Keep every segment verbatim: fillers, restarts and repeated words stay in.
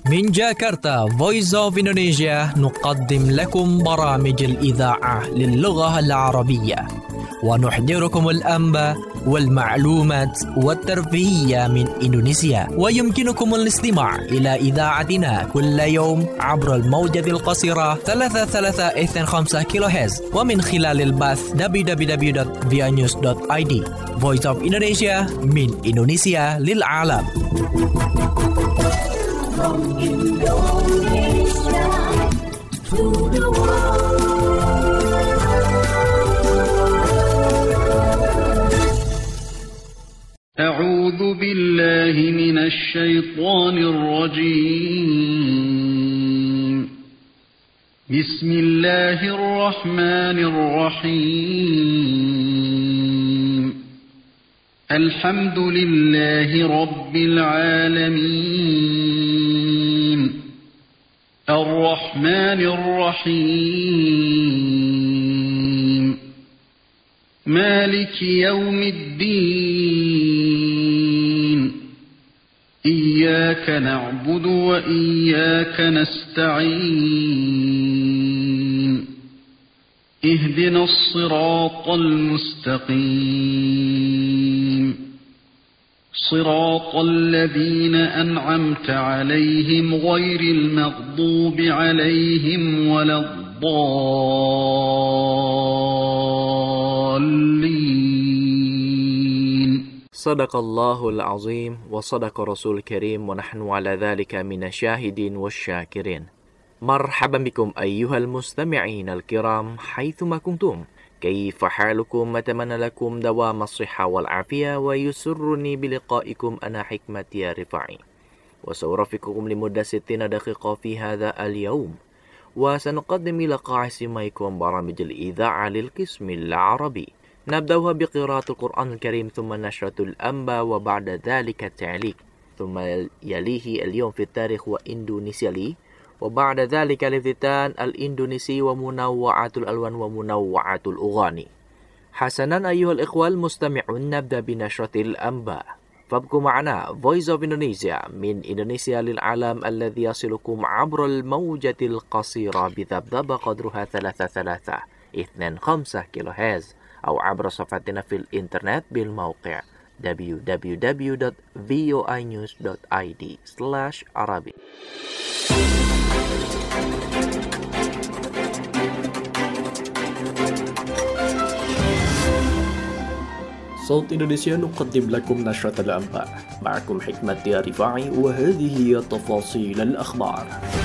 من جاكرتا Voice of Indonesia نقدم لكم برامج الإذاعة للغة العربية ونحضركم الأنباء والمعلومات والترفيهية من إندونيسيا. ويمكنكم الاستماع إلى إذاعتنا كل يوم عبر الموجة القصيرة ثلاثة ثلاثة اثنين خمسة كيلو هرتز ومن خلال البث دبليو دبليو دبليو دوت via news دوت i d. Voice of Indonesia من إندونيسيا للعالم. From Indonesia to the world. أعوذ بالله من الشيطان الرجيم. بسم الله الرحمن الرحيم. الحمد لله رب العالمين. الرحمن الرحيم. مالك يوم الدين. إياك نعبد وإياك نستعين. اهدنا الصراط المستقيم. صراط الذين أنعمت عليهم غير المغضوب عليهم ولا الضالين. صدق الله العظيم وصدق رسول الكريم ونحن على ذلك من الشاهدين والشاكرين. مرحبا بكم أيها المستمعين الكرام حيثما كنتم. كيف حالكم؟ أتمنى لكم دوام الصحة والعافية ويسرني بلقائكم أنا حكمة يا رفاعي وسأرافقكم لمدة ستين دقيقة في هذا اليوم وسنقدم لقاء سماعكم برامج الإذاعة للقسم العربي. نبدأها بقراءة القرآن الكريم ثم نشرة الأنباء وبعد ذلك التعليق ثم يليه اليوم في التاريخ وإندونيسيا لي وبعد ذلك الافتتان الإندونيسي ومنوعات الألوان ومنوعات الأغاني. حسنا أيها الإخوة المستمعون، نبدأ بنشرة الأنباء. فابقوا معنا Voice of Indonesia من إندونيسيا للعالم الذي يصلكم عبر الموجة القصيرة بذبذبة قدرها ثلاثة ثلاثة اثنين خمسة كيلو هرتز أو عبر صفحتنا في الإنترنت بالموقع دبليو دبليو دبليو دوت فوي نيوز دوت i d slash arabic. صوت إندونيسيا نقدم لكم نشرة الأنباء. معكم حكمة يا رفاعي وهذه هي تفاصيل الأخبار.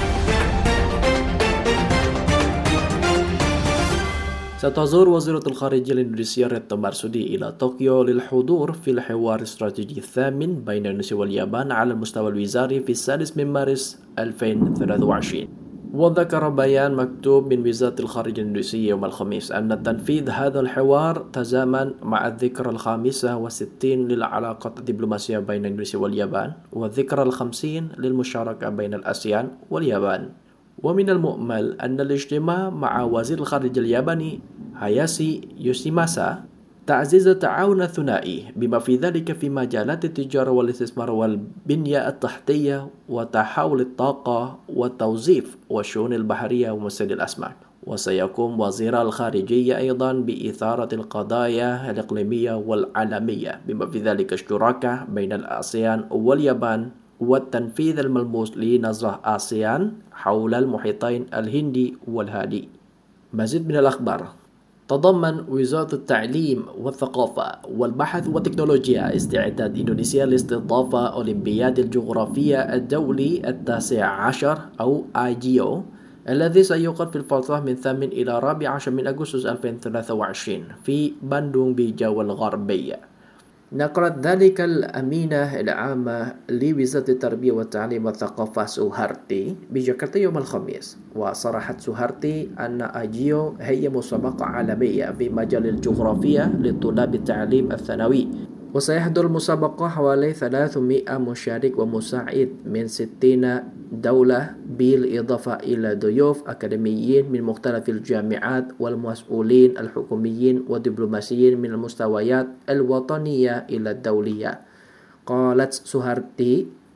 ستزور وزيرة الخارجية الإندونيسية ريتنو مارسودي إلى طوكيو للحضور في الحوار الاستراتيجي الثامن بين إندونيسيا واليابان على المستوى الوزاري في السادس من مارس ألفين وثلاثة وعشرين. وذكر بيان مكتوب من وزارة الخارجية الإندونيسية يوم الخميس أن تنفيذ هذا الحوار تزامن مع الذكرى الخامسة والستين للعلاقات الدبلوماسية بين إندونيسيا واليابان والذكرى الخمسين للمشاركة بين الآسيان واليابان. ومن المؤمل أن الاجتماع مع وزير الخارجية الياباني هاياشي يوشيماسا تعزيز التعاون الثنائي بما في ذلك في مجالات التجارة والاستثمار والبنية التحتية وتحول الطاقة والتوظيف والشؤون البحرية ومصيد الأسماك. وسيقوم وزير الخارجية أيضا بإثارة القضايا الإقليمية والعالمية بما في ذلك الشراكة بين الآسيان واليابان والتنفيذ الملموس لنظرة آسيان حول المحيطين الهندي والهادي. مزيد من الأخبار. تضمن وزارة التعليم والثقافة والبحث والتكنولوجيا استعداد إندونيسيا لاستضافة أولمبياد الجغرافيا الدولي التاسع عشر أو آي جي أو الذي سيقام في الفترة من ثامن إلى رابع عشر من أغسطس ألفين وثلاثة وعشرين في باندونغ بجاوا الغربية. نقلت ذلك الأمينة العامة لوزارة التربية والتعليم والثقافة سوهارتي بجاكرتا يوم الخميس. وصرحت سوهارتي أن آجيو هي مسابقة عالمية في مجال الجغرافيا لطلاب التعليم الثانوي وسيحضر المسابقة حوالي ثلاثمائة مشارك ومساعد من ستين دولة بالإضافة إلى ضيوف أكاديميين من مختلف الجامعات والمسؤولين الحكوميين والدبلوماسيين من المستويات الوطنية إلى الدولية. قالت سوهارتي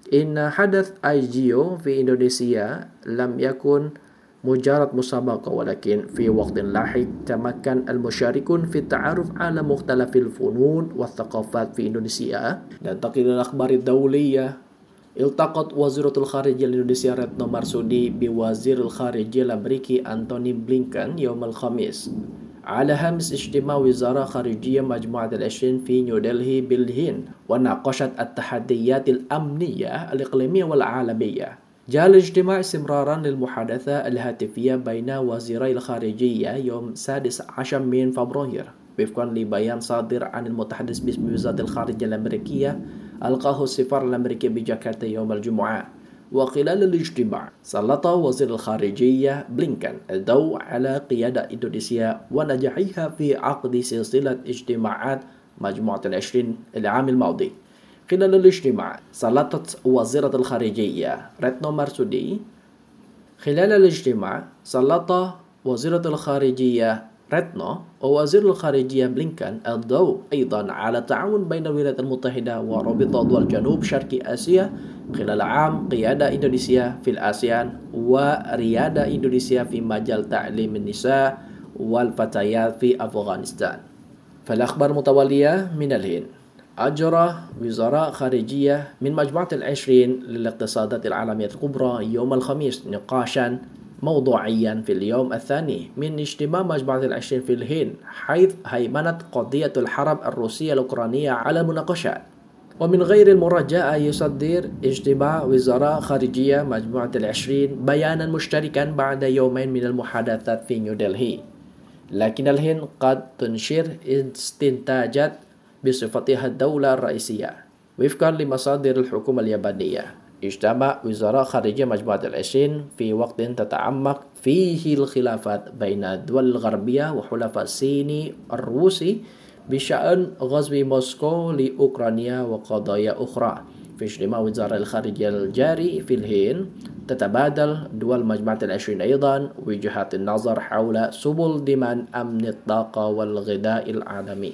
إن حدث آي جي أو في إندونيسيا لم يكن مجرد مسابقة، ولكن في وقت لاحق تمكن المشاركون في التعرف على مختلف الفنون والثقافات في إندونيسيا. ننتقل إلى الأخبار الدولية. التقط وزيرة الخارجية الإندونيسية رتنو مرسودي بوزير الخارجية الأمريكي أنتوني بلينكن يوم الخميس على هامش اجتماع وزراء خارجية مجموعة العشرين في نيودلهي بالهند، وناقشت التحديات الأمنية الإقليمية والعالمية. جاء الاجتماع استمرارا للمحادثة الهاتفية بين وزيري الخارجية يوم السادس عشر من فبراير، وفقا لبيان صادر عن المتحدث باسم وزارة الخارجية الأمريكية ألقاه السفير الأمريكي بجاكرتا يوم الجمعة. وخلال الاجتماع سلط وزير الخارجية بلينكن الضوء على قيادة إندونيسيا ونجاحها في عقد سلسلة اجتماعات مجموعة العشرين العام الماضي. خلال الاجتماع سلطت وزيرة الخارجية رتنو مرسودي خلال الاجتماع سلط وزيرة الخارجية رتنو ووزير الخارجية بلينكن الضوء أيضا على التعاون بين الولايات المتحدة ورابطة دول جنوب شرق آسيا خلال عام قيادة إندونيسيا في الآسيان وريادة إندونيسيا في مجال تعليم النساء والفتيات في أفغانستان. فالأخبار متوالية من الهند. أجرى وزراء خارجية من مجموعة العشرين للاقتصادات العالمية الكبرى يوم الخميس نقاشا موضوعيا في اليوم الثاني من اجتماع مجموعة العشرين في الهند، حيث هيمنت قضية الحرب الروسية الأوكرانية على المناقشات. ومن غير المرجع يصدر اجتماع وزراء خارجية مجموعة العشرين بيانا مشتركا بعد يومين من المحادثات في نيودلهي، لكن الهند قد تنشر استنتاجات بصفتها الدولة الرئيسية. وفقا لمصادر الحكومة اليابانية، اجتمع وزراء خارجية مجموعة العشرين في وقت تتعمق فيه الخلافات بين الدول الغربية وحلفاء الصيني الروسي بشأن غزو موسكو لأوكرانيا وقضايا أخرى. في اجتماع وزراء الخارجية الجاري في الهند تتبادل دول مجموعة العشرين أيضا وجهات النظر حول سبل ضمان أمن الطاقة والغذاء العالمي.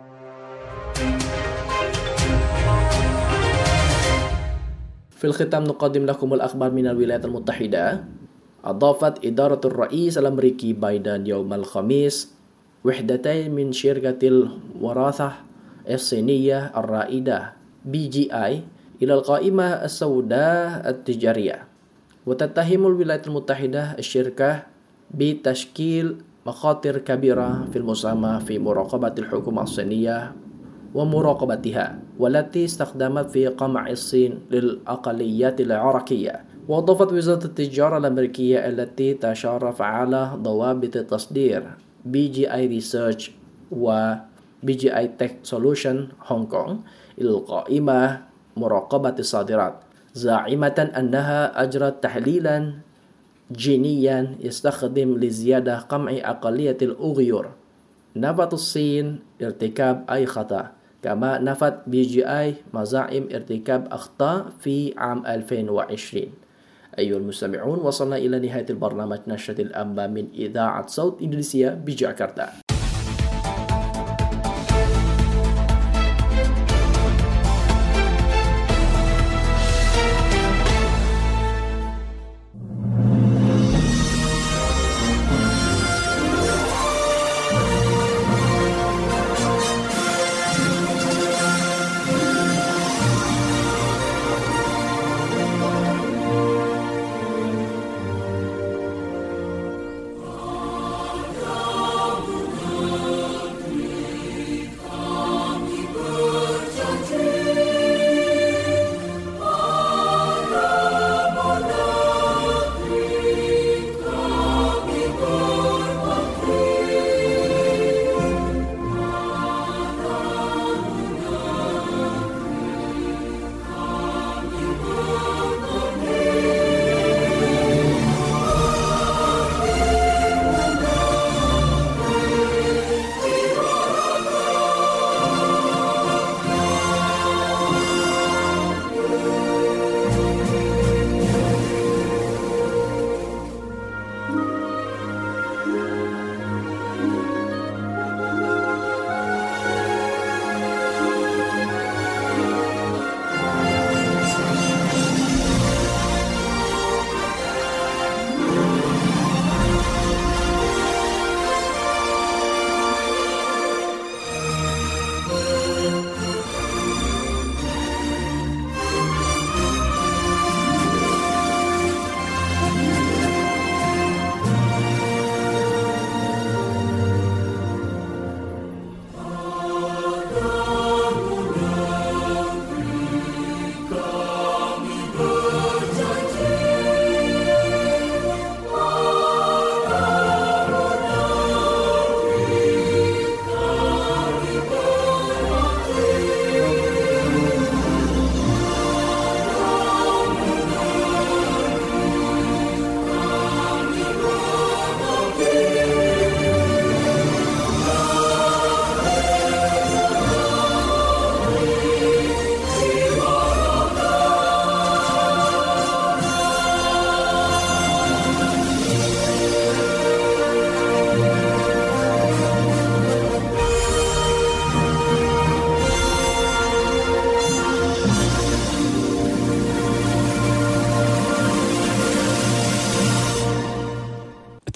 في الختام نقدم لكم الأخبار من الولايات المتحدة. أضافت إدارة الرئيس الأمريكي بايدن يوم الخميس وحدتين من شركة الوراثة الصينية الرائدة بي جي آي إلى القائمة السوداء التجارية، وتتهم الولايات المتحدة الشركة بتشكيل مخاطر كبيرة في المساهمة في مراقبة الحكومة الصينية ومراقبتها، والتي استخدمت في قمع الصين للأقليات العراقية. وأضافت وزارة التجارة الأمريكية التي تشرف على ضوابط التصدير بي جي آي ريسيرش و بي جي آي تك سولوشن هونغ كونغ إلى القائمة مراقبة الصادرات، زاعمة أنها أجرت تحليلا جينيا يستخدم لزيادة قمع أقلية الأوغيور. نفت الصين ارتكاب أي خطأ، كما نفت بي جي آي مزاعم ارتكاب أخطاء في عام ألفين وعشرين. أيها المستمعون، وصلنا إلى نهاية البرنامج نشرة الأنباء من إذاعة صوت إندونيسيا بجاكرتا.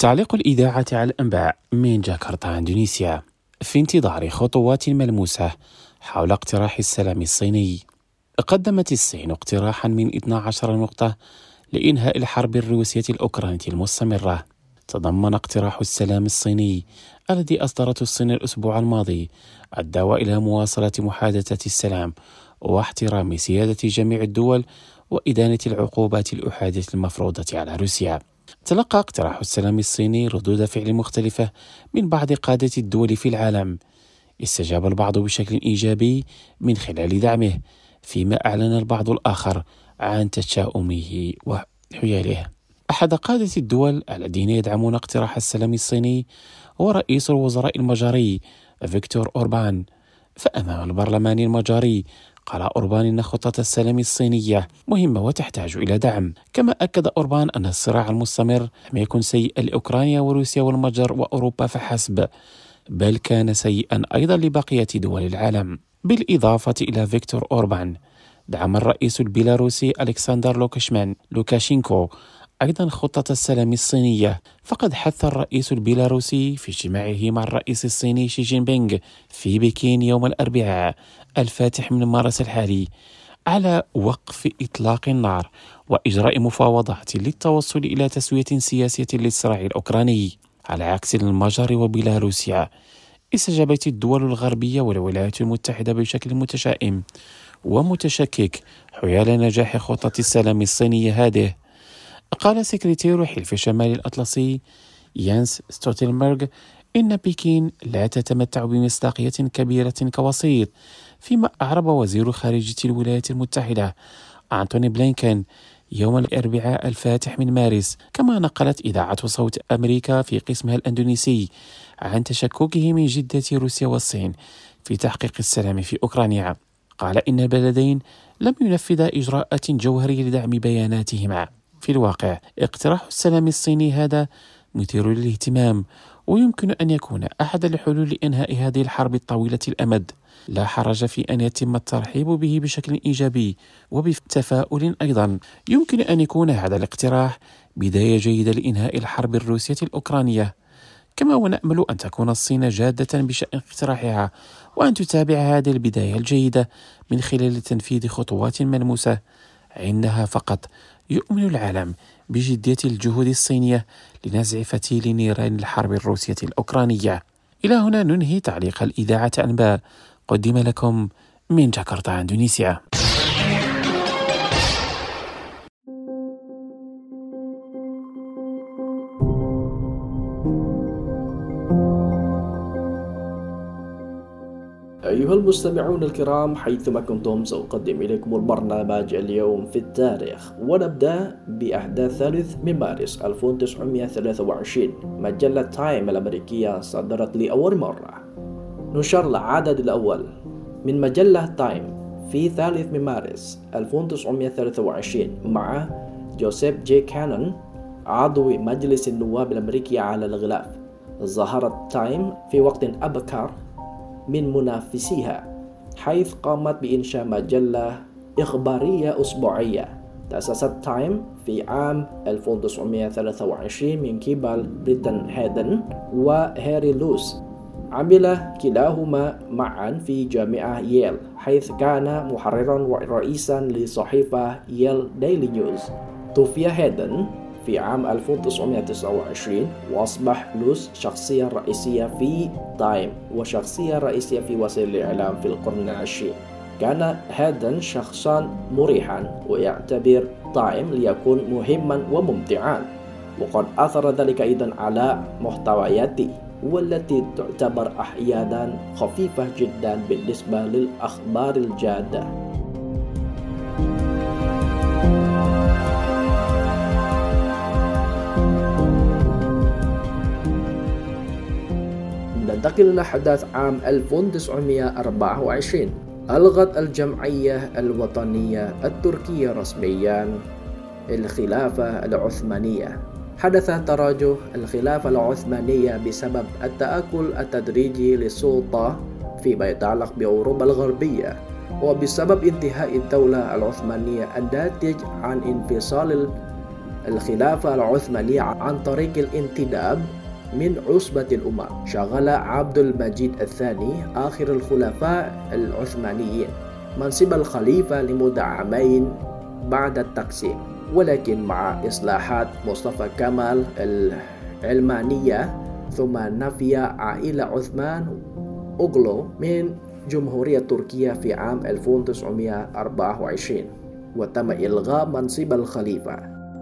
تعليق الإذاعة على الأنباء من جاكرتا إندونيسيا. في انتظار خطوات ملموسة حول اقتراح السلام الصيني، قدمت الصين اقتراحا من اثنتي عشرة نقطة لإنهاء الحرب الروسية الأوكرانية المستمرة. تضمن اقتراح السلام الصيني الذي أصدرته الصين الأسبوع الماضي الدعوة إلى مواصلة محادثة السلام واحترام سيادة جميع الدول وإدانة العقوبات الأحادية المفروضة على روسيا. تلقى اقتراح السلام الصيني ردود فعل مختلفة من بعض قادة الدول في العالم. استجاب البعض بشكل إيجابي من خلال دعمه، فيما أعلن البعض الآخر عن تشاؤمه وحياله. أحد قادة الدول الذين يدعمون اقتراح السلام الصيني هو رئيس الوزراء المجري فيكتور أوربان. فأمام البرلمان المجري قال أوربان أن خطة السلام الصينية مهمة وتحتاج إلى دعم. كما أكد أوربان أن الصراع المستمر لم يكن سيئا لأوكرانيا وروسيا والمجر وأوروبا فحسب، بل كان سيئا أيضا لبقية دول العالم. بالإضافة إلى فيكتور أوربان، دعم الرئيس البيلاروسي ألكسندر لوكاشمان لوكاشينكو أيضا خطة السلام الصينية. فقد حث الرئيس البيلاروسي في اجتماعه مع الرئيس الصيني شي جين بينغ في بكين يوم الأربعاء الفاتح من مارس الحالي على وقف إطلاق النار وإجراء مفاوضات للتوصل إلى تسوية سياسية للصراع الأوكراني. على عكس المجر وبيلاروسيا، استجابت الدول الغربية والولايات المتحدة بشكل متشائم ومتشكك حيال نجاح خطة السلام الصينية هذه. قال سكرتير حلف شمال الأطلسي يانس ستولتنبرغ إن بكين لا تتمتع بمصداقية كبيرة كوسيط، فيما أعرب وزير خارجية الولايات المتحدة أنتوني بلينكن يوم الأربعاء الفاتح من مارس. كما نقلت إذاعة صوت أمريكا في قسمها الأندونيسي عن تشككه من جدة روسيا والصين في تحقيق السلام في أوكرانيا. قال إن البلدين لم ينفذا إجراءات جوهرية لدعم بياناتهما. في الواقع اقتراح السلام الصيني هذا مثير للاهتمام، ويمكن أن يكون أحد الحلول لإنهاء هذه الحرب الطويلة الأمد. لا حرج في أن يتم الترحيب به بشكل إيجابي وبتفاؤل أيضا. يمكن أن يكون هذا الاقتراح بداية جيدة لإنهاء الحرب الروسية الأوكرانية، كما ونأمل أن تكون الصين جادة بشأن اقتراحها وأن تتابع هذه البداية الجيدة من خلال تنفيذ خطوات ملموسة. عندها فقط يؤمن العالم بجدية الجهود الصينية لنزع فتيل نيران الحرب الروسية الأوكرانية. إلى هنا ننهي تعليق الإذاعة أنباء قدم لكم من جاكرتا إندونيسيا. أيها المستمعون الكرام، حيثما كنتم سأقدم إليكم البرنامج اليوم في التاريخ، ونبدأ بأحداث ثالث من مارس ألف وتسعمائة وثلاثة وعشرين. مجلة تايم الأمريكية صدرت لأول مرة نشر العدد الأول من مجلة تايم في ثالث من مارس ألف وتسعمائة وثلاثة وعشرين مع جوزيف جي كانون عضو مجلس النواب الأمريكي على الغلاف. ظهرت تايم في وقت أبكر من منافسيها، حيث قامت بإنشاء مجلة إخبارية أسبوعية. تأسست تايم في عام ألف وتسعمائة وثلاثة وعشرين من قبل بريتن هيدن وهاري لوس. عمل كلاهما معا في جامعة ييل، حيث كان محررا ورئيسا لصحيفة ييل ديلي نيوز. توفي هيدن في عام ألف وتسعمائة وتسعة وعشرين، وأصبح لوس شخصية رئيسية في تايم وشخصية رئيسية في وسائل الإعلام في القرن العشرين. كان هيدن شخصا مريحا ويعتبر تايم ليكون مهما وممتعا، وقد أثر ذلك أيضا على محتوياته، والتي تعتبر أحيانا خفيفة جدا بالنسبة للأخبار الجادة. ننتقل إلى أحداث عام ألف وتسعمائة وأربعة وعشرين. ألغت الجمعية الوطنية التركية رسميا الخلافة العثمانية. حدث تراجع الخلافة العثمانية بسبب التآكل التدريجي للسلطة فيما يتعلق بأوروبا الغربية، وبسبب انتهاء الدولة العثمانية الناتج عن انفصال الخلافة العثمانية عن طريق الانتداب من عصبة الأمة. شغل عبد المجيد الثاني آخر الخلفاء العثمانيين منصب الخليفة لمدة عامين بعد التقسيم، ولكن مع إصلاحات مصطفى كمال العلمانية ثم نفي عائلة عثمان أوغلو من جمهورية تركيا في عام ألف وتسعمائة وأربعة وعشرين وتم إلغاء منصب الخليفة.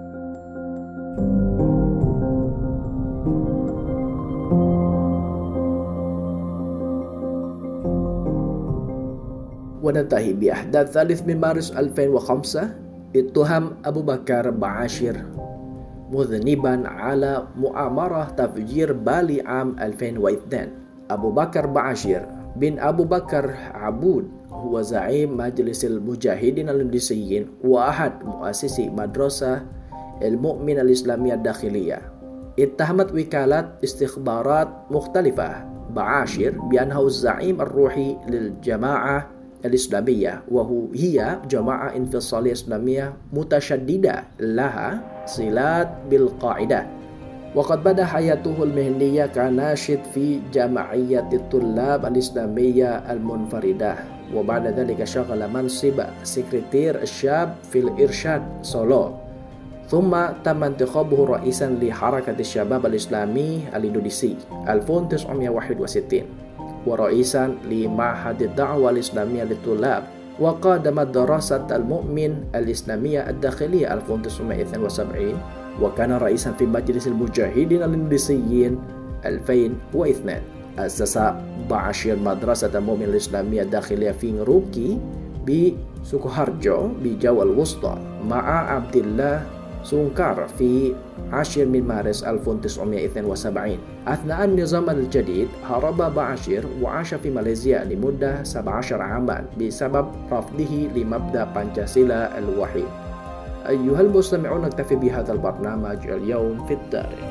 وننتهي بأحداث ثالث من مارس ألفين وخمسة. اتهم أبو بكر بعاشر مذنبا على مؤامرة تفجير بالي عام ألفين واثنين. أبو بكر بعاشر بن أبو بكر عبود هو زعيم مجلس المجاهدين الإندونيسيين وأحد مؤسسي مدرسة المؤمن الإسلامية الداخلية. اتهمت وكالات استخبارات مختلفة بعاشر بأنه الزعيم الروحي للجماعة الإسلامية، وهي جماعة انفصالية إسلامية متشددة لها صلات بالقاعدة. وقد بدأ حياته المهنية كناشط في جمعية الطلاب الإسلامية المنفردة، وبعد ذلك شغل منصب سكرتير الشاب في الإرشاد سولو، ثم تم انتخابه رئيسا لحركة الشباب الإسلامي الإندونيسي ألف وتسعمائة وواحد وستين ورئيسا لمعهد الدعوة الإسلامية للطلاب، وقدم دراسة المؤمن الإسلامية الداخلية ألف وتسعمائة واثنين وسبعين، وكان رئيسا في مجلس المجاهدين الإندونيسيين ألفين واثنين. أسس بعاشر مدرسة المؤمن الإسلامية الداخلية في نروكي بسوكوهارجو بجاوة الوسطى مع عبد الله سونكار في عاشر من مارس ألف وتسعمائة واثنين وسبعين. أثناء النظام الجديد هرب بعاشر وعاش في ماليزيا لمدة سبعة عشر عاما بسبب رفضه لمبدأ بانشاسيلا الوحيد. أيها المستمعون، نكتفي بهذا البرنامج اليوم في التاريخ.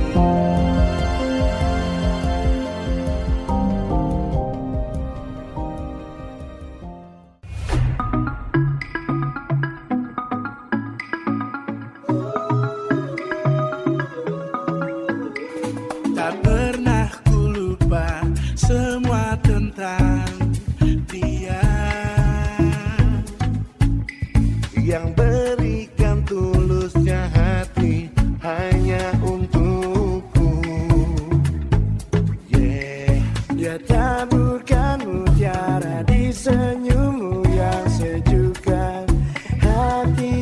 Tak pernah ku lupa semua tentang dia yang berikan tulusnya hati hanya untukku. Yeah, dia taburkan mutiara di senyummu yang sejukkan hati,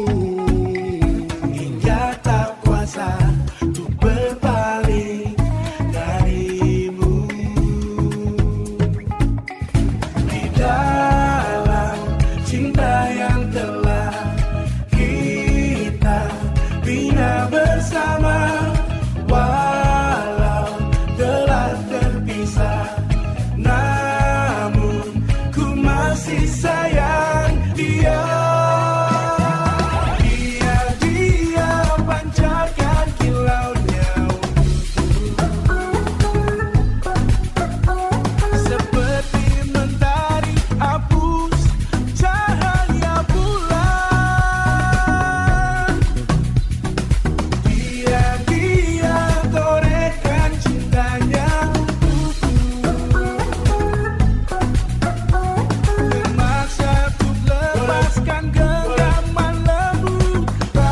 hingga tak kuasa untuk berpaling darimu. Di dalam cinta yang telah kita bina bersama, walau telah terpisah, namun ku masih sayang dia. Dia, dia pancarkan kilaunya seperti mentari hapus cahaya bulan. Dia, dia torehkan cintanya untukku, memaksa untuk lepaskan genggaman lembu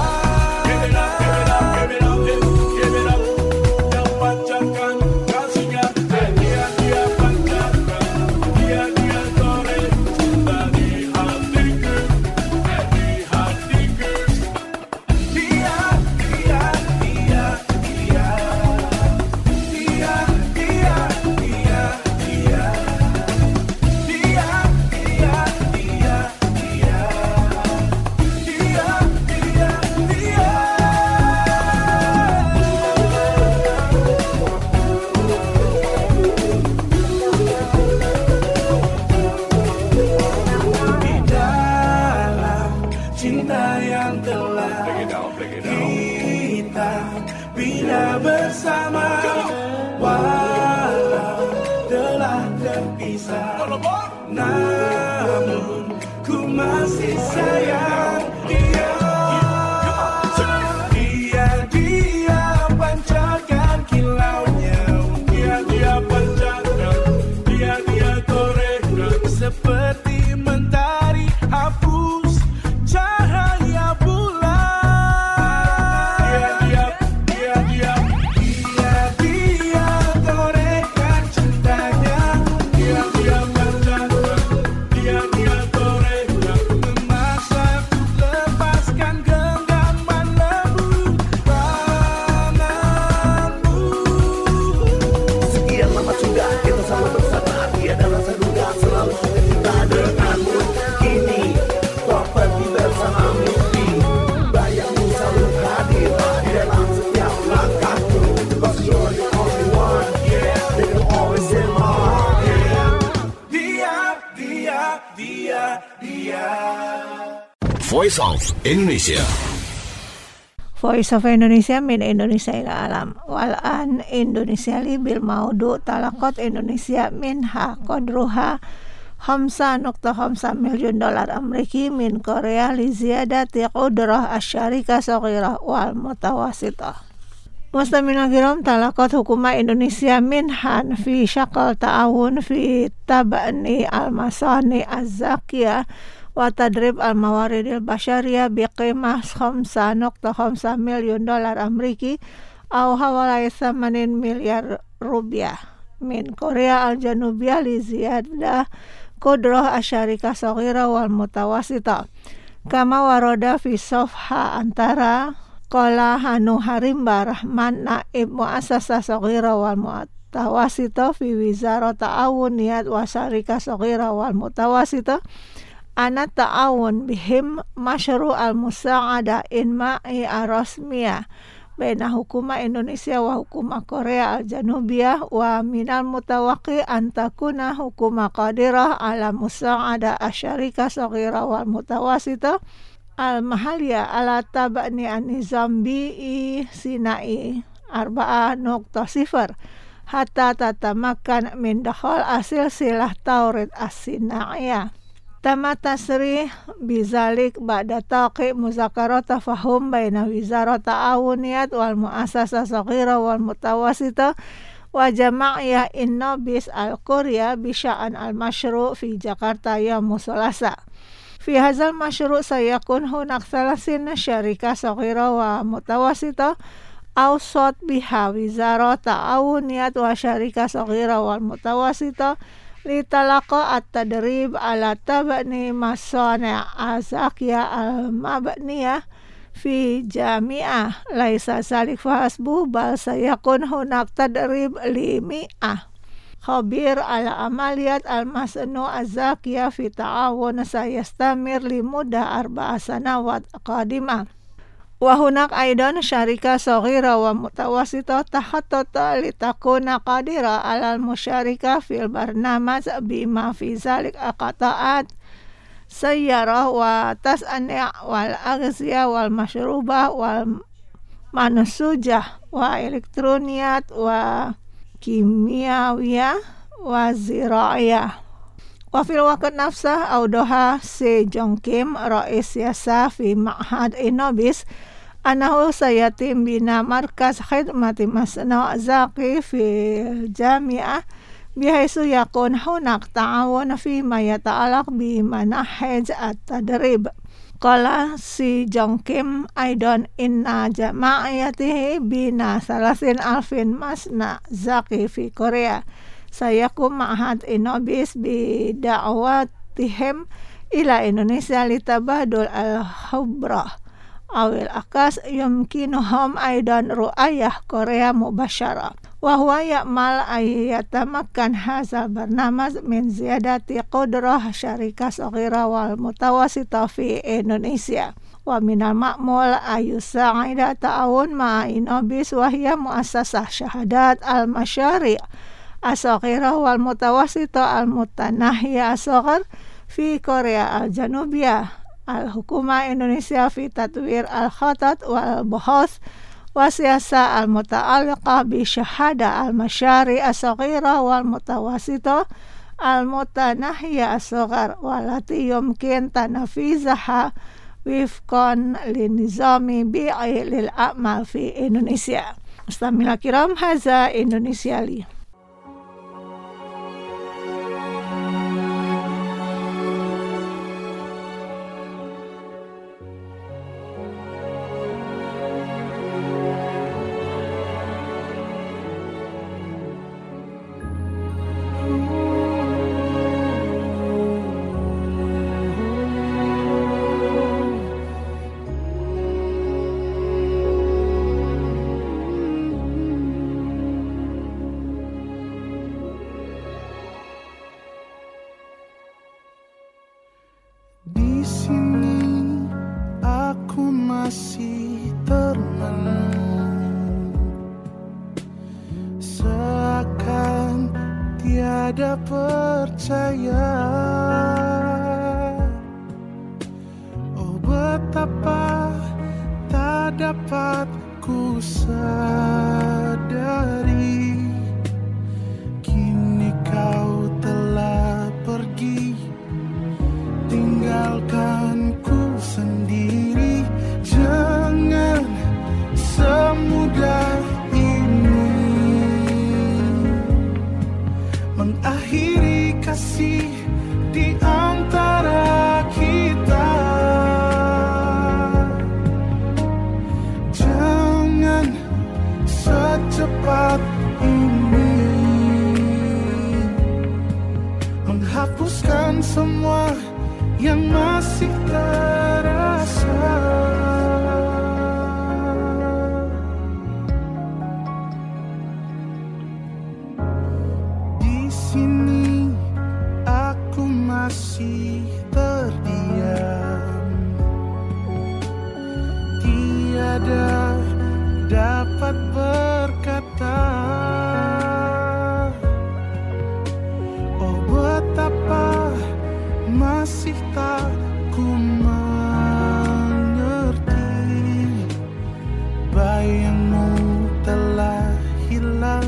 padaku. Dia pancarkan kasihnya, dia, dia pancarkan, dia, dia toreh cinta di hatiku, di hatiku. Dia, dia, dia, dia, dia, dia, dia, dia, dia, dia, dia, dia, dia, dia, dia. Di dalam cinta yang telah kita bina bersama, walau telah terpisah, namun ku masih sayang dia. Voice of Indonesia. Voice of Indonesia min Indonesia ila alam. Wal'an Indonesia li bil maudu talakot Indonesia minha qadruha khamsa nukta khamsa milyun dolar Ameriki min Korea li ziyadati qudrah asyarika saghirah wal mutawasitah. Mustamina kiram talakot hukuma Indonesia minhan fi syakal ta'awun fi tabani al-masani az-zakiyah wa tadrib al-mawaridil basyariyah biqimah khamsa nukta khamsa milyun dolar Ameriki au hawalai samanin miliar rupiah min Korea al-Janubiyah li ziyadah qudrah asyarika saghira wal mutawasita kama waroda fi safha antara qala Hanu Harimba Rahman naib muassasah saghira wal mutawasita fi wizarah ta'awuniyat wa syarika saghira wal mutawasita ana ta'awun bihim masyru' al-musa'ada in ma'i ar-rasmiyah baina hukuma Indonesia wa hukuma Korea al-Janubiyah wa minal mutawaqi an takuna hukuma qadirah ala musa'ada asyarika saghira wal mutawasita al-mahaliyah ala tabani an-nizam bi'i sinai arba'a nukta sifar hatta tatamakan min dakhal asil silah taurid as-sinaiyah. Tama tasrih bizalik ba'da taqi muzakarat tafahum baina wizarat ta'awuniyat wal muassasah saghira wal mutawasita wa jama'iyah innobis al-Korea bisya'an al-masyru' fi Jakarta yaum Selasa. Fi hadzal masyru' sayakun hunak thalasin syarika saghira wa mutawasita awsat biha wizarat ta'awuniyat wa syarika saghira wal mutawasita litalaqa at-tadrib ala tabani masana' azakiyah al-mabniyah fi jami'ah laisa salik fahasbu bal sayakun hunak tadrib li mi'ah khabir ala amaliyat al-masnu' azakiyah fi ta'awun sayastamir li mudah arba'a sanawat qadimah. Wa hunak aidan syarika saghira wa mutawasita tahattata litakuna qadira alal musyarika fil barnamaj bima fi zalik aqta'at sayyarah wa tas'ani' wal aghziyah wal masyrubah wal manusujah wa elektroniyat wa kimiyawiyah wa zira'iyah. Wa fil waqt nafsah awdaha si Jongkim rais yasa fi ma'had Inobis anahu sayatim bina markas khidmati masna' zaqi fi jami'ah bihaisu yakun hunak ta'awun fi ma yata'alaq bi manahij at-tadrib. Qala si Jongkim aidan inna jama'iyatihi bina salasin alfin masna' zaqi fi Korea sayakum ma'had Inobis bi da'watihim ila Indonesia litabadul al-hubrah awil akas yumkinuhum aidan ru'ayah Korea mubasyara wa huwa ya'mal ayyatamakkan hazal barnamaj min ziyadati qudrah syarika saghira wal mutawasita fi Indonesia wa minal ma'mul ayyusa'ida ta'awun ma Inobis wa hiya muassasah syahadat al-masyari' as-saghira wal mutawasita al-mutanahiyah as-saghir fi Korea al-Janubiyah al-hukuma Indonesia fi tatwir al-khatat wal buhos wa siyasa al-muta'alliqah bi syahada al-masyari as-saghira wal mutawasita al-mutanahiyah as-saghir walati yumkin tanafizaha wifqan linizami bi'i lil a'mal fi Indonesia. Mustamila kiram haza Indonesia li. Di sini aku masih termenung, seakan tiada percaya. Oh, dapat ku sadari, kini kau telah pergi, tinggalkan ku sendiri. Jangan semudah ini mengakhiri kasih di antara kita. Jangan secepat ini menghapuskan semua yang masih terasa. Di sini aku masih terdiam, tiada dapat berkata. Oh betapa masih tak ku mengerti, bayangmu telah hilang,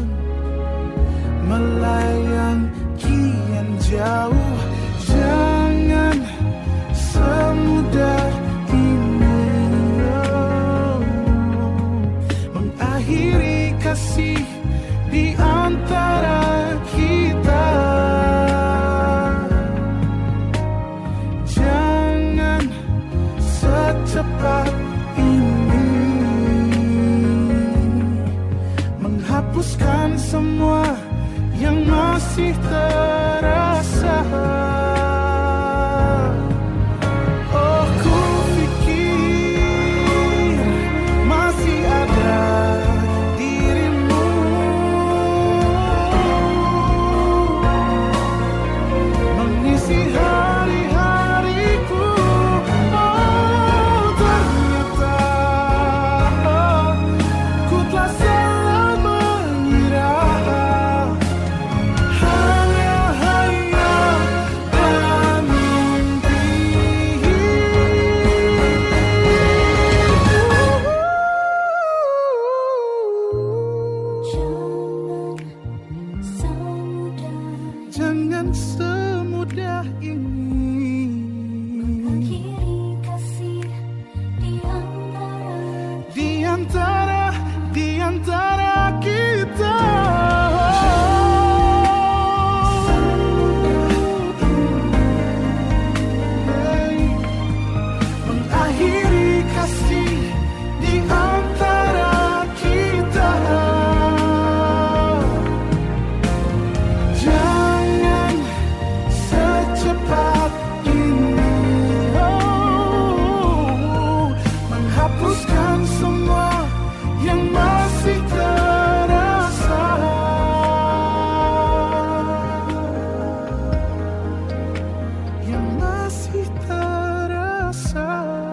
melayang kian jauh. Jangan semudah ini oh, mengakhiri kasih di antara kita. Jangan secepat ini menghapuskan semua yang masih terasa. Oh ku pikir masih ada dirimu, mengisi hari-hariku. Oh ternyata oh, ku telah salah mengira. Jangan semudah ini mengakhiri kasih di antara di antara di antara kita. Mengakhiri kasih di antara kita. Jangan secepat ini oh, menghapuskan semua yang masih terasa. Yang masih terasa.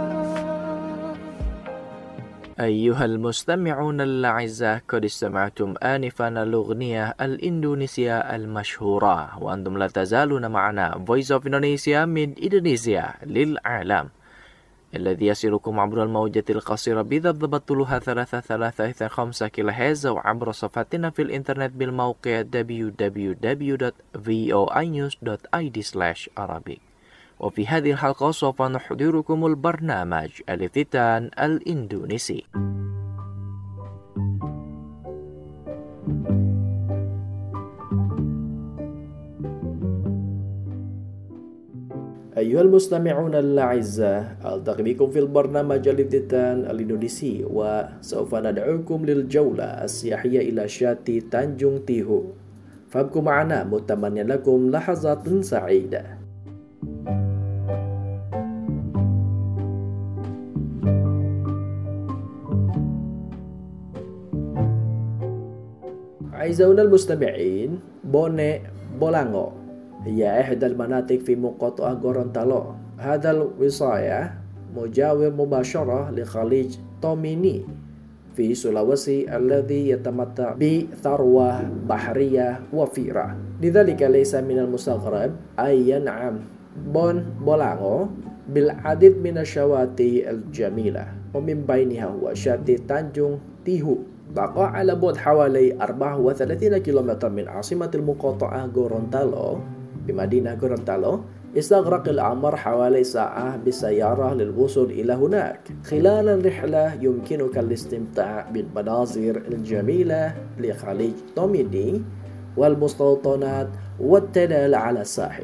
أيها المستمعون الأعزاء، قد استمعتم آنفا الأغنية الإندونيسية المشهورة، وأنتم لا تزالون معنا Voice of Indonesia من إندونيسيا للعالم، الذي يصلكم عبر الموجة القصيرة بضبط طولها ثلاثة ثلاثة خمسة كيلو هرتز، أو عبر صفحتنا في الإنترنت بالموقع دبليو دبليو دبليو دوت فوي نيوز دوت آي دي سلاش عربي. وفي هذه الحلقة سوف نحضركم البرنامج الافتتان الإندونيسي. أيها المستمعون الأعزاء، ألتقي بكم في البرنامج الافتتان الإندونيسي، وسوف ندعوكم للجولة السياحية إلى شاطئ تانجung Tihu. فابقوا معنا متمنيا لكم لحظات سعيدة. أعزائنا المستمعين، بوني بولانغو هي إحدى المناطق في مقاطعة غورونتالو. هذا الوصاية مجاور مباشرة لخليج توميني في سولاوسي الذي يتمتع بثروة بحرية وفيرة، لذلك ليس من المستغرب أن ينعم بون بولانغو بالعديد من الشواطئ الجميلة. ومن بينها هو شاطئ تانجونغ تيهو تقع على بعد حوالي أربعة وثلاثين كيلومتر من عاصمة المقاطعة غورونتالو بمدينة غورونتالو. استغرق الأمر حوالي ساعة بالسيارة للوصول إلى هناك. خلال الرحلة يمكنك الاستمتاع بالمناظر الجميلة لخليج توميدي والمستوطنات والتلال على الساحل.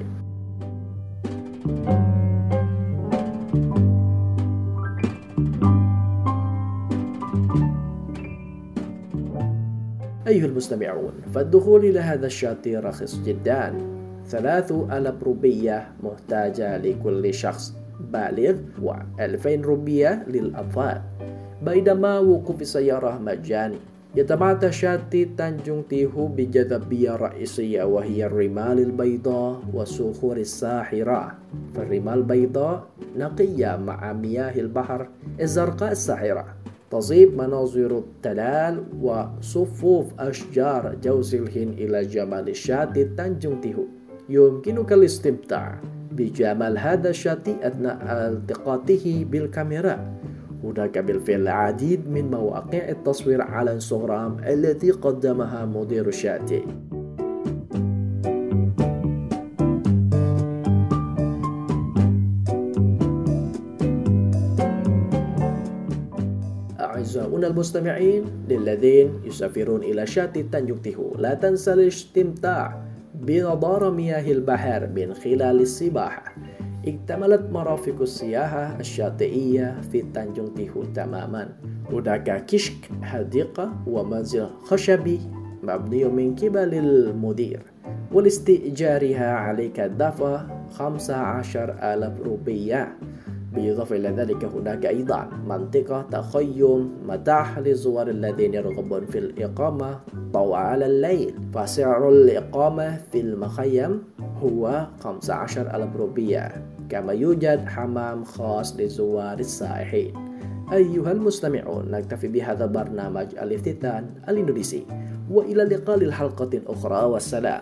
أيها المستمعون، فالدخول إلى هذا الشاطئ رخيص جدا، ثلاث آلاف روبية محتاجة لكل شخص بالغ وألفين روبية للأطفال، بينما وقوف السيارة مجاني. يتمتع شاطئ تانجونغ تيهو بجاذبية رئيسية وهي الرمال البيضاء والصخور الساحرة. فالرمال البيضاء نقية مع مياه البحر الزرقاء الساحرة. تصيب مناظر التلال وصفوف أشجار جوز الهند إلى جمال الشاطئ تانجونغ تيهو. يمكنك الاستمتاع بجمال هذا الشاطئ أثناء التقاطه بالكاميرا. هناك بالفعل العديد من مواقع التصوير على انستغرام التي قدمها مدير الشاطئ. أعزائنا المستمعين، للذين يسافرون إلى شاطئ تانجونغ تيهو لا تنسى الاستمتاع بنضارة مياه البحر من خلال السباحة. اكتملت مرافق السياحة الشاطئية في تانجونغ تيهو تماما. هناك كشك حديقة ومنزل خشبي مبني من قبل المدير، ولاستئجارها عليك دفع خمسة عشر ألف روبية. بالإضافة إلى ذلك هناك أيضا منطقة تخيم متاح للزوار الذين يرغبون في الإقامة طوال الليل. فسعر الإقامة في المخيم هو خمسة عشر ألف روبية، كما يوجد حمام خاص لزوار السائحين. أيها المستمعون، نكتفي بهذا البرنامج الافتتان الإندونيسي، وإلى اللقاء للحلقة أخرى، والسلام.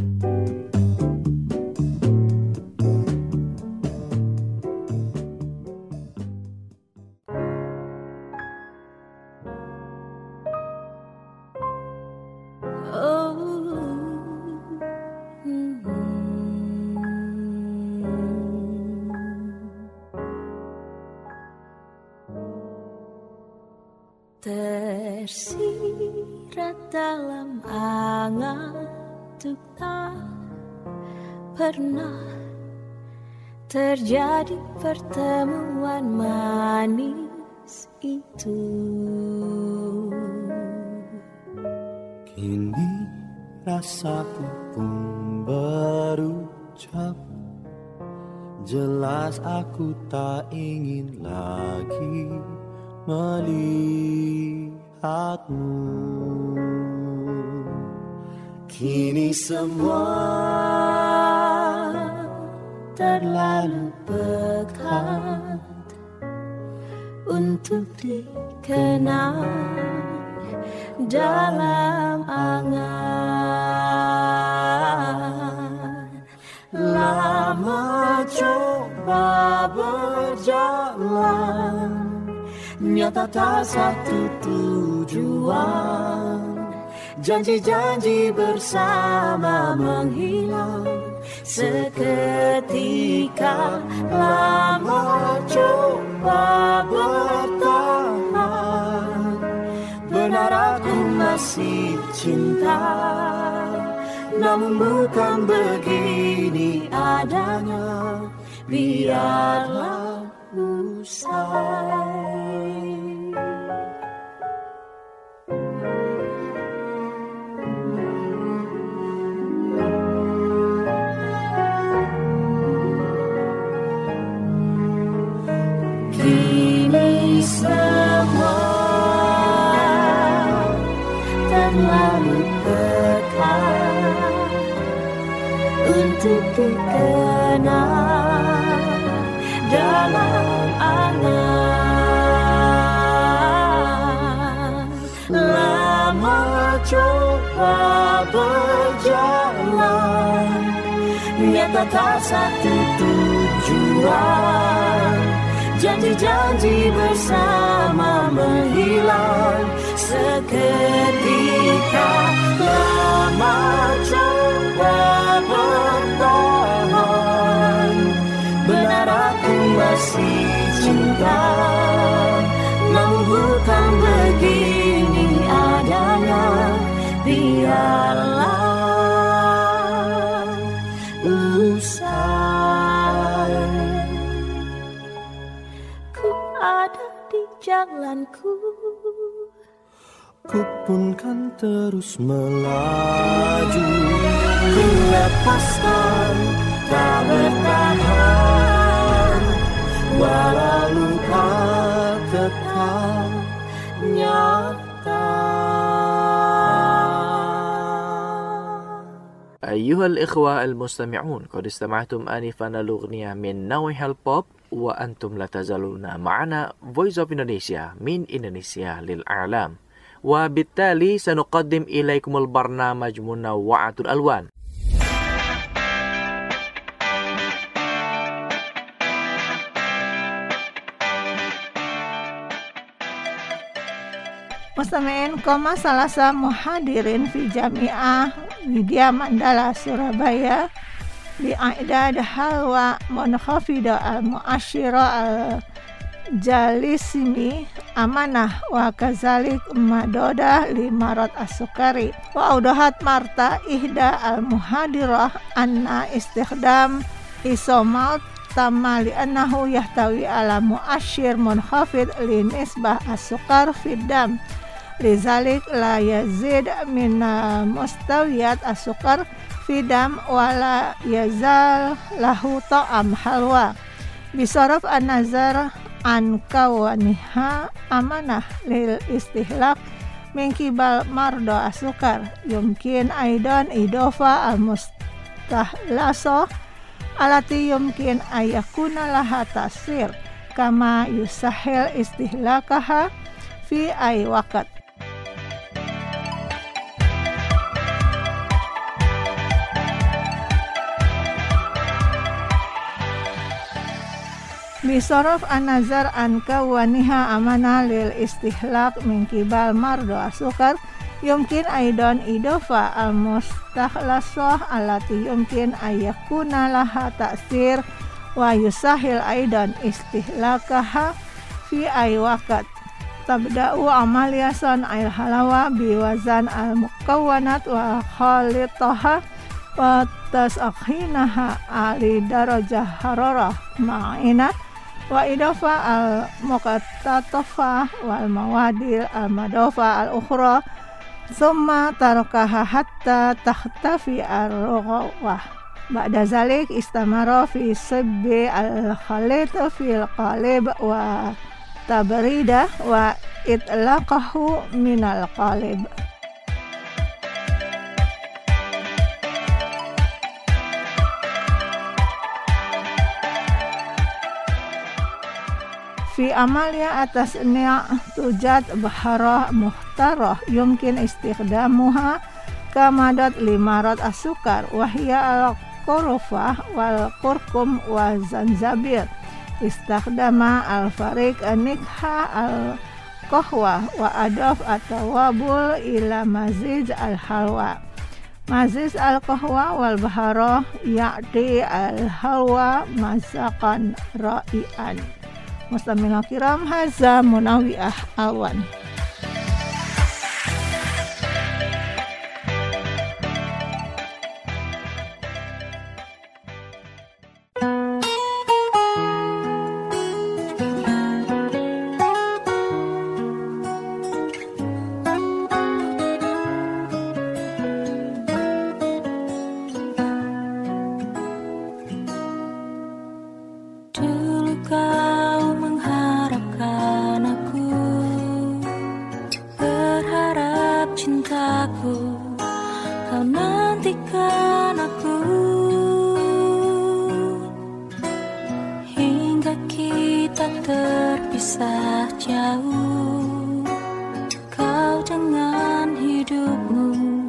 Tersirat dalam angan untuk tak pernah terjadi pertemuan manis itu. Kini rasaku pun berucap, jelas aku tak ingin lagi melihatmu. Kini semua terlalu pekat untuk dikenal dalam angan. Lama coba berjalan, nyata tak satu tujuan. Janji-janji bersama menghilang seketika. Lama coba bertahan, benar aku masih cinta, namun bukan begini adanya. Biarlah usai. Kini semua terlalu pekat untuk dikenal dalam angan. Lama coba berjalan, nyata tak satu tujuan. janji-janji bersama menghilang seketika. Lama coba bertahan, benar aku masih cinta, namun bukan begini adanya. Biarlah usai, ku ada di jalanku, ku pun kan terus melaju. Ku lepaskan, tak bertahan, walau luka tetap nyata. أيها الإخوة المستمعون، قد استمعتم آنفا الأغنية من نوع البوب، وأنتم لا تزالون معنا Voice of Indonesia من إندونيسيا للإعلام. وبالتالي سنقدم إليكم البرنامج منوعة الألوان. Mustami'in koma salasa muhadirin fi Jami'ah Widya Mandala Surabaya bi Aidad Halwa Munkhafida al-Mu'asyira al-Jalisimi Amanah wa kazalik Madoda Limarat as-Sukari wa audahat Marta Ihda al-Muhadirah anna istikhdam isomalt tama li annahu yahtawi ala mu'asyir munkhafid li nisbah as-sukar fid dam. Lizalik la yazid min mustawiyat as-sukar fidam wala yazal lahu ta'am halwa bisaraf an-nazar an kawaniha amanah lil istihlak min kibal mardo as-sukar yumkin aidan idofa al-mustahlaso alati yumkin ayakuna laha tasir kama yusahil istihlakaha fi ay waqt. Bisaraf an-nazar an kawaniha amana lil istihlak min kibal mardo asukar yumkin aidan idofa al-mustaklasah alati yumkin ayakuna laha ta'sir wa yusahil aidan istihlakaha fi ay waqt. Tabda'u amaliyasan ail halawa biwazan al-mukawwanat wa khalitaha wa tasakhinaha ali darajah hararah ma'inah wa idafa al-muqattatafa wal mawadil al-madafa al-ukhra summa tarakaha hatta takhtafi ar-rughwah. Ba'da zalik istamara fi sibbi al-khalit fil qalib wa tabrida wa itlaqahu minal qalib. Fi amalia atas ni'a tujad baharah muhtarah yumkin istikhdamuha kamadat limarat asukar wahya al-qurfah wal kurkum wa zanzabir istakhdama al-farik anikha al-qahwa wa adaf atawabul ila maziz al-halwa. Maziz al-qahwa wal baharah ya'ti al-halwa masakan ra'ian. Mustamina kiram haza munawi'ah awan.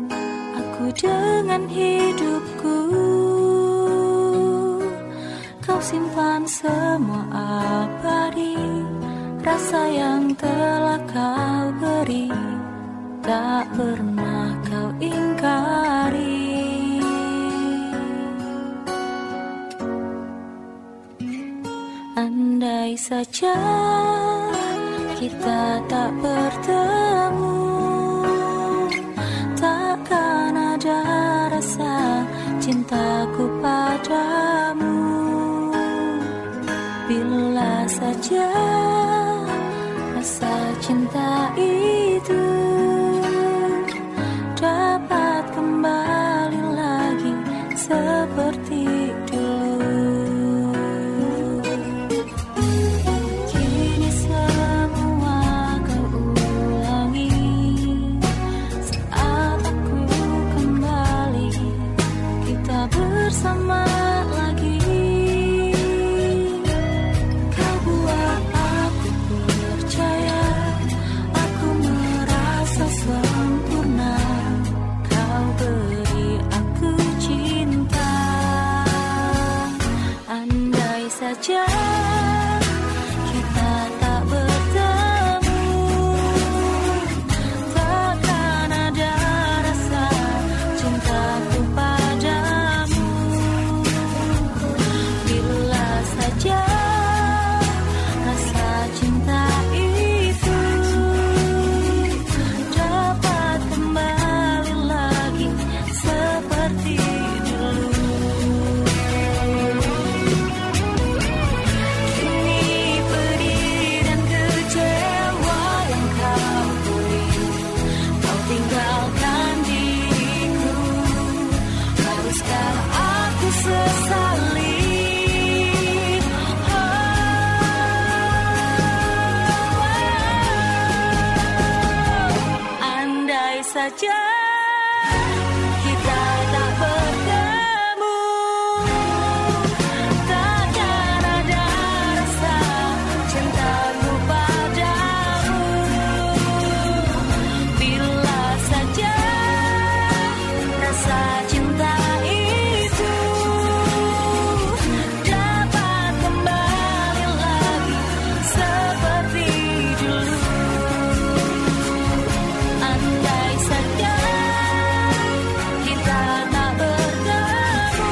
Dengan hidupku, kau kau simpan semua abadi, rasa yang telah kau beri, tak pernah kau ingkari. Andai saja kita tak bertemu, takkan ada rasa cintaku padamu. Bila saja rasa cinta itu dapat kembali lagi seperti dulu. Kini semua kau ulangi saat aku kembali, kita bersama lagi. Kau buat aku percaya, aku merasa sempurna. Kau beri aku cinta. Andai saja kita tak bertemu, takkan ada rasa cintaku padamu. Bila saja rasa cinta itu dapat kembali lagi seperti dulu. Kini pedih dan kecewa yang kau beri, kau tinggalkan diriku. Haruskah aku sesali? Andai saja kita tak bertemu, takkan ada rasa cintaku padamu. Bila saja rasa cinta itu dapat kembali lagi seperti dulu. Andai saja kita tak bertemu,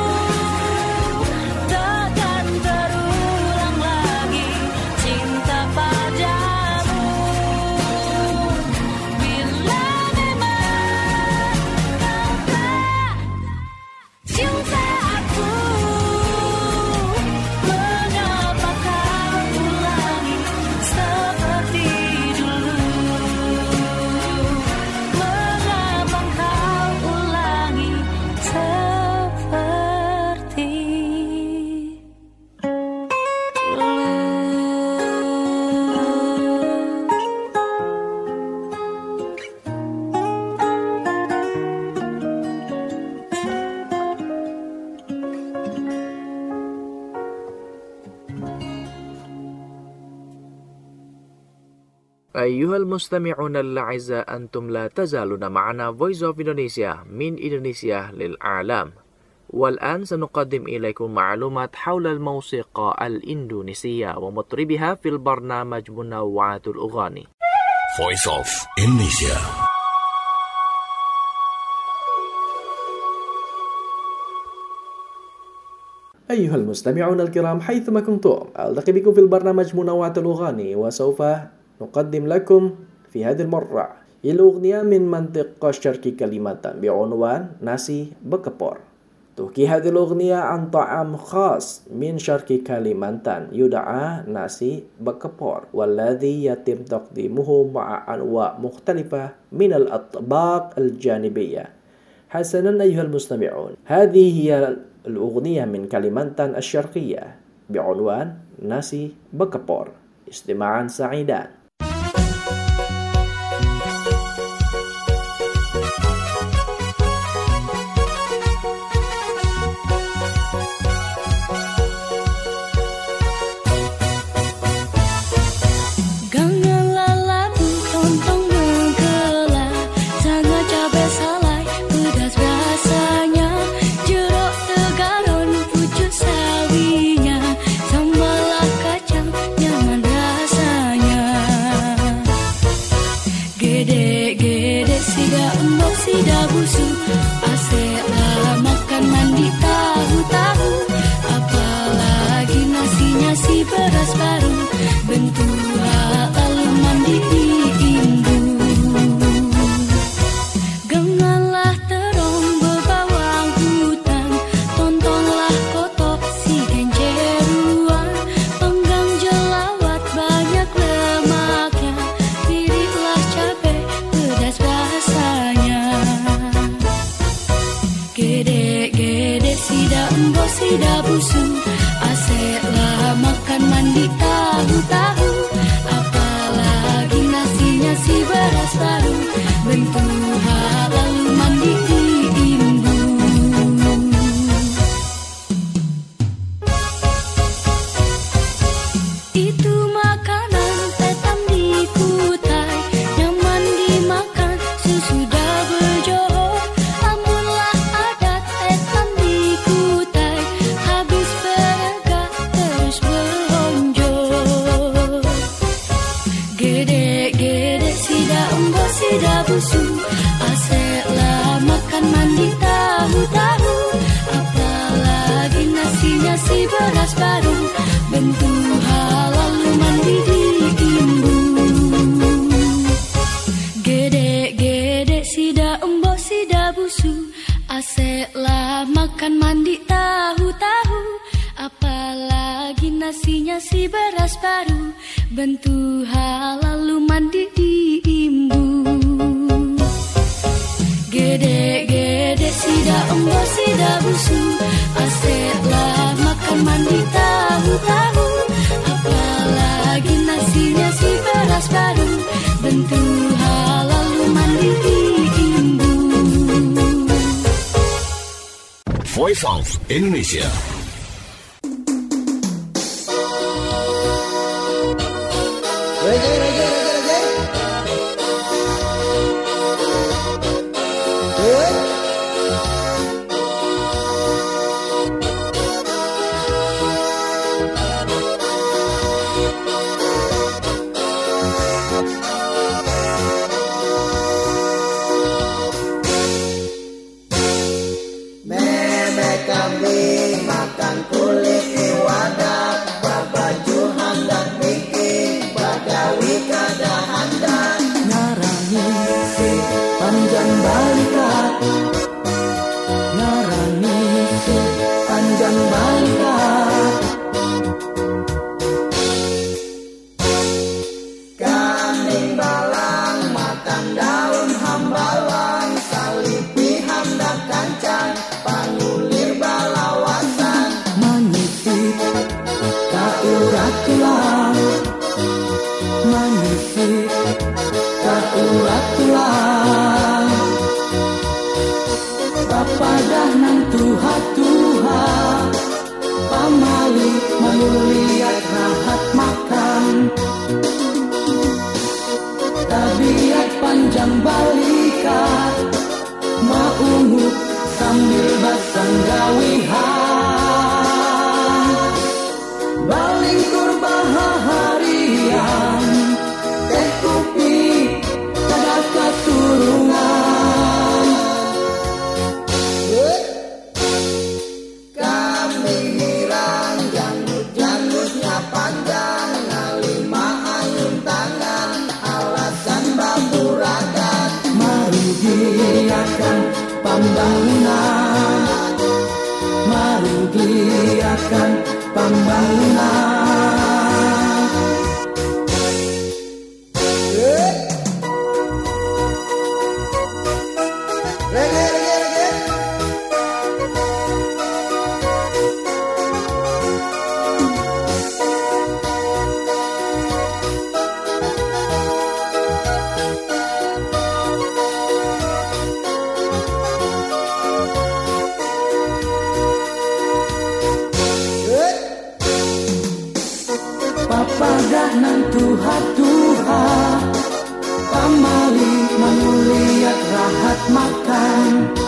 takkan terulang lagi cinta padamu. Bila memang kau tak cinta aku, mengapa kau ulangi seperti dulu? Mengapa kau ulangi seperti dulu? أيها المستمعون الأعزاء، أنتم لا تزالون معنا Voice of Indonesia من إندونيسيا للعالم. والآن سنقدم إليكم معلومات حول الموسيقى الإندونيسية ومطربها في البرنامج منوعات الأغاني. Voice of Indonesia. أيها المستمعون الكرام حيثما كنتم، ألتقي بكم في البرنامج منوعات الأغاني، وسوف نقدم لكم في هذه المرة الأغنية من منطقة شرقي كليمانتان بعنوان ناسي بكبور. تحكي هذه الأغنية عن طعام خاص من شرق كليمانتان يدعى ناسي بكبور، والذي يتم تقديمه مع أنواع مختلفة من الأطباق الجانبية. حسنا أيها المستمعون، هذه هي الأغنية من كليمانتان الشرقية بعنوان ناسي بكبور. استماعا سعيدا. Rasanya jeruk tegaron pucuk sawi. sida busu, aseklah makan mandi tahu-tahu, apalagi nasinya si beras baru, bentuk halal mandi diimbu. Itu makanan tetam di Kutai, nyaman dimakan sesudah berjodoh. Amunlah adat tetam di Kutai, habis beragak terus berlonjol. Gede-gede sida embo sida busu, aseklah makan mandi tahu-tahu, apalagi nasinya si beras baru, bentuk halal mandi diimbu. Gede-gede sida embo sida busu, aseklah makan mandi tahu-tahu, apalagi nasinya si beras baru, bentuk halal mandi diimbu. Gede-gede sida embo sida busu, aseklah makan mandi tahu-tahu, apalagi nasinya si beras baru, bentuk halal mandi diimbu. Voice of Indonesia. Bebek kambing makan kulit iwadak, babaju handak bikin bagawi kada handak. Narani si panjang balikat, narani si panjang balikat. Kambing balang makan daun hambalang, salipi handak kancang, pangulir balawasan. Manisip ka urat tulang, manisip ka urat tulang. Papadah nang tuha-tuha, pamali manuliat rahat makan. Tabiat panjang balikat, maungut sambil basang gawihan. Balingkur baharian, teh kopi kada katurungan. Kambing hirang janggut-janggutnya panjang, ngalima ayun tangan, alasan baburagan. Marugiakan pembangunan, marugiakan pembangunan. Papadah nan tuha-tuha, pamali manuliat rahat makan.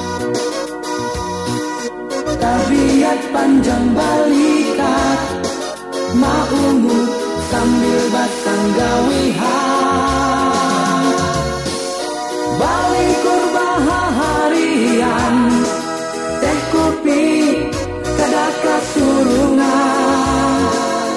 Tabiat panjang balikat, maungut sambil batang gawihan. Balingkur baharian, teh kopi kada kasurungan.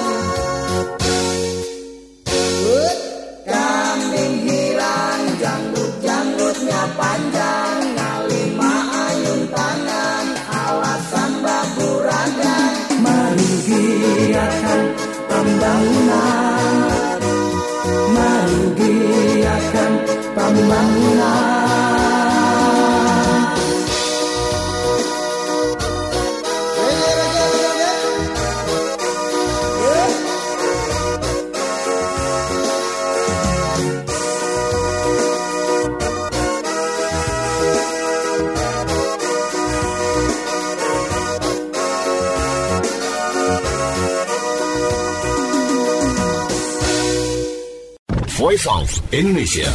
Kambing hirang janggut-janggutnya panjang, ngalima ayun tangan, alasan baburagan. Marugiakan pembangunan, marugiakan pembangunan. Hey, hey, hey, hey. Voice of Indonesia.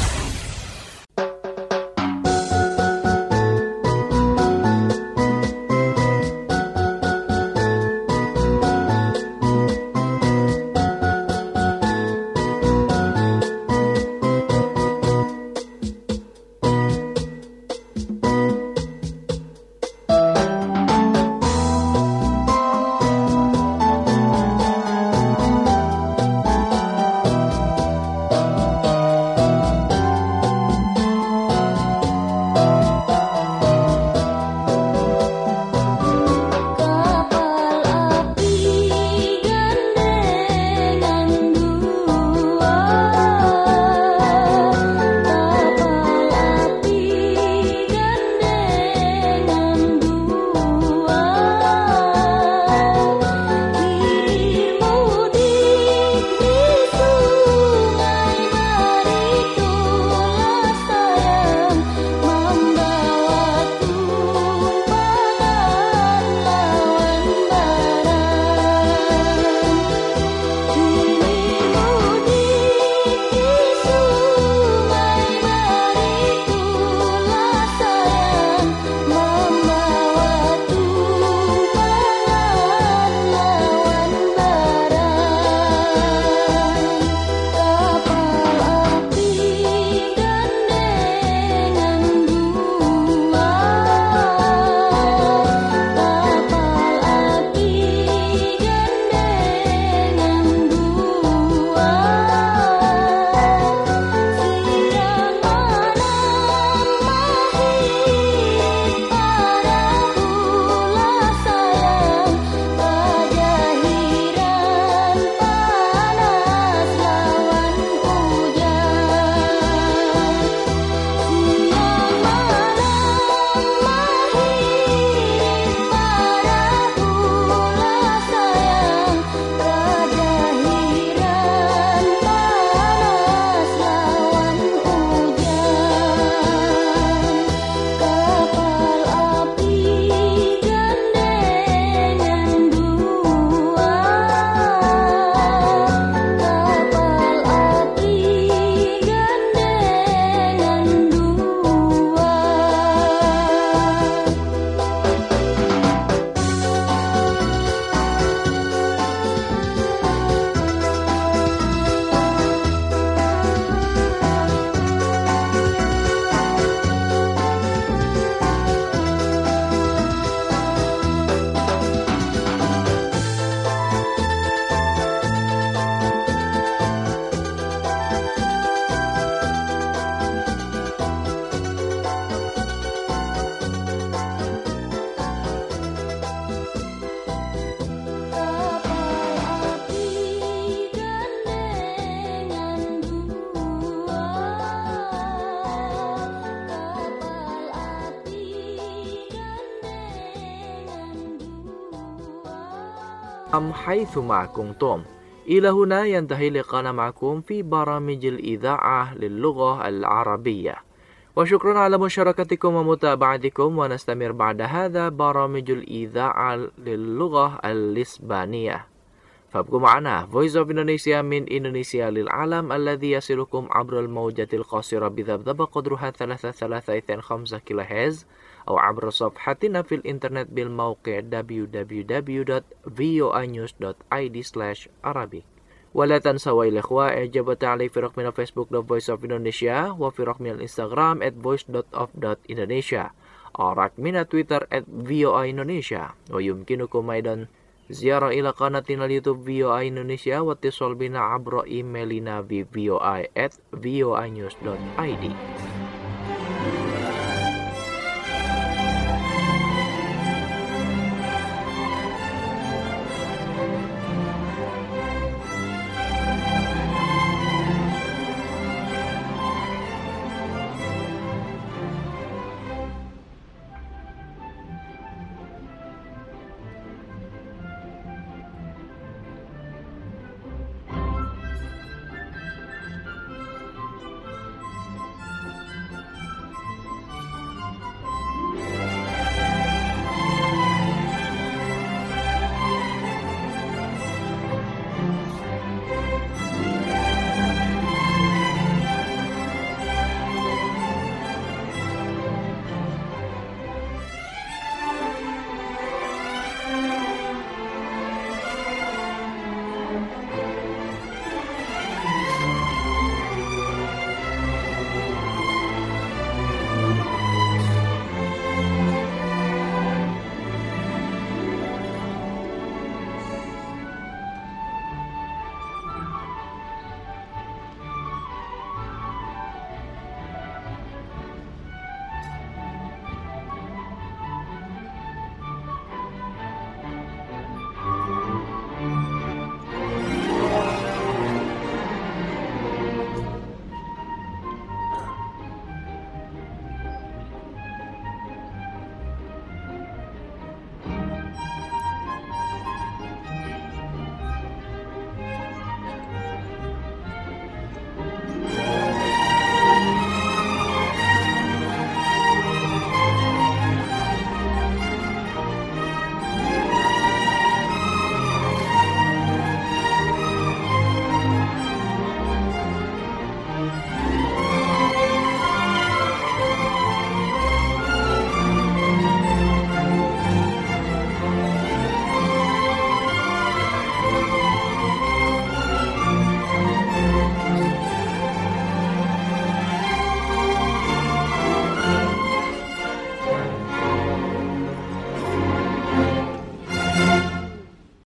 أم حيثما كنتم. إلى هنا ينتهي لقاءنا معكم في برامج الإذاعة للغة العربية، وشكرا على مشاركتكم ومتابعتكم، ونستمر بعد هذا برامج الإذاعة للغة الإسبانية. فابقوا معنا Voice of Indonesia من إندونيسيا للعالم الذي يصلكم عبر الموجة القصيرة بذبذبة قدرها ثلاثة ثلاثة اثنين خمسة كيلو هرتز، أو عبر صفحتنا في الإنترنت بالموقع دبليو دبليو دبليو دوت فوي نيوز دوت آي دي سلاش عربي. ولا تنسوا يا الإخوة إعجاب وتعليق في رقمنا فيسبوك دوت فويس أوف إندونيسيا، وفي رقمنا الإنستغرام at voice dot of dot indonesia، أو رقمنا تويتر at voa indonesia. ويمكنكم أيضا زيارة إلى قناتنا اليوتيوب فوي Indonesia واتصال بنا عبر إيميلنا في voa at voa news dot I D.